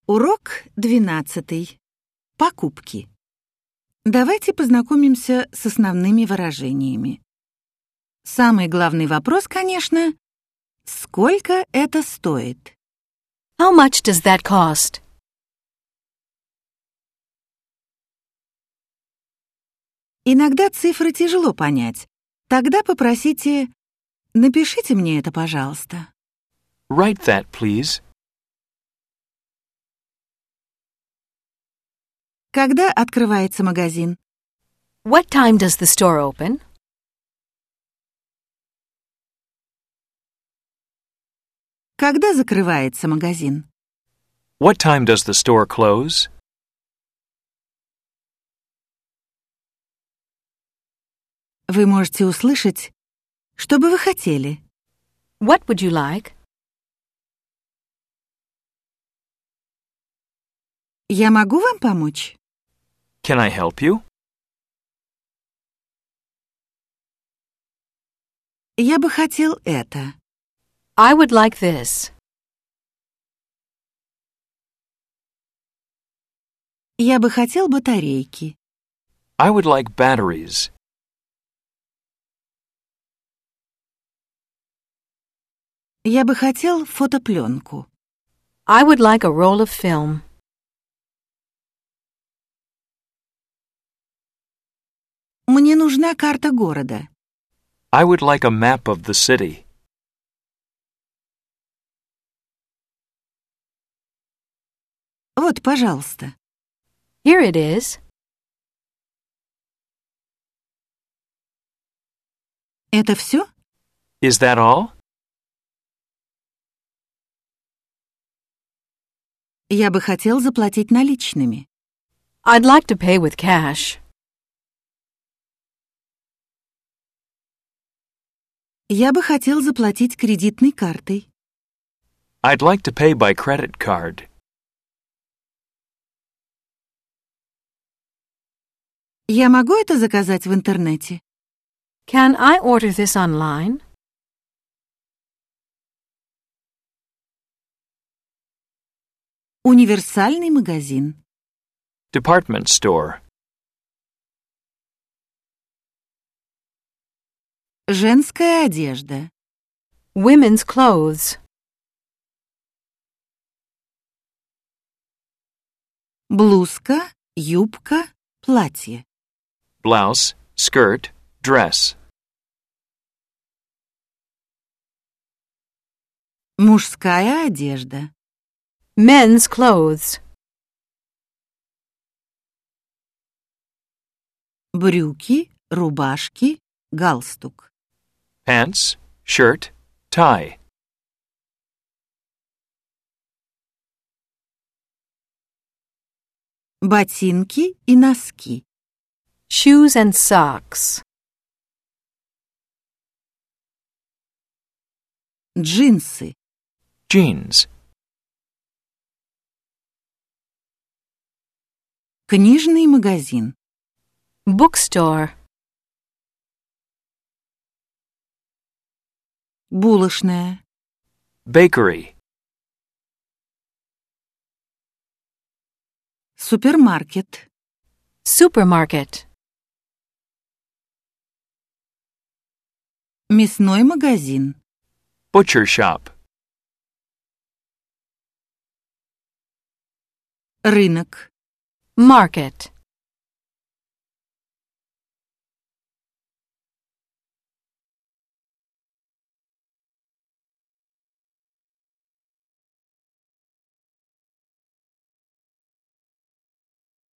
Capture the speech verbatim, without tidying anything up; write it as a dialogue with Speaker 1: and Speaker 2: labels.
Speaker 1: Урок двенадцатый. Покупки. Давайте познакомимся с основными выражениями. Самый главный вопрос, конечно, сколько это стоит?
Speaker 2: How much does that cost?
Speaker 1: Иногда цифры тяжело понять. Тогда попросите «напишите мне это, пожалуйста».
Speaker 3: Write that, please.
Speaker 1: Когда открывается магазин?
Speaker 2: What time does the store open?
Speaker 1: Когда закрывается магазин?
Speaker 3: What time does the store close?
Speaker 1: Вы можете услышать, что бы вы хотели.
Speaker 2: What would you like?
Speaker 1: Я могу вам помочь?
Speaker 3: Can I help you?
Speaker 1: Я бы хотел это.
Speaker 2: I would like this.
Speaker 1: Я бы хотел батарейки.
Speaker 3: I would like batteries.
Speaker 1: Я бы хотел фотопленку.
Speaker 2: I would like a roll of film.
Speaker 1: Мне нужна карта города.
Speaker 3: I would like a map of the city.
Speaker 1: Вот, пожалуйста.
Speaker 2: Here it is.
Speaker 1: Это все?
Speaker 3: Is that all?
Speaker 1: Я бы хотел заплатить наличными.
Speaker 2: I'd like to pay with cash.
Speaker 1: Я бы хотел заплатить кредитной картой.
Speaker 3: I'd like to pay by credit card.
Speaker 1: Я могу это заказать в интернете?
Speaker 2: Can I order this online?
Speaker 1: Универсальный магазин.
Speaker 3: Department store.
Speaker 1: Женская одежда.
Speaker 2: Women's clothes.
Speaker 1: Блузка, юбка, платье.
Speaker 3: Blouse, skirt, dress.
Speaker 1: Мужская одежда.
Speaker 2: Men's clothes.
Speaker 1: Брюки, рубашки, галстук.
Speaker 3: Pants, shirt, tie.
Speaker 1: Ботинки и носки.
Speaker 2: Shoes and socks.
Speaker 1: Джинсы.
Speaker 3: Jeans.
Speaker 1: Книжный магазин.
Speaker 2: Bookstore.
Speaker 1: Булочная.
Speaker 3: Bakery.
Speaker 1: Супермаркет.
Speaker 2: Supermarket.
Speaker 1: Мясной магазин.
Speaker 3: Butcher shop.
Speaker 1: Рынок.
Speaker 2: Market.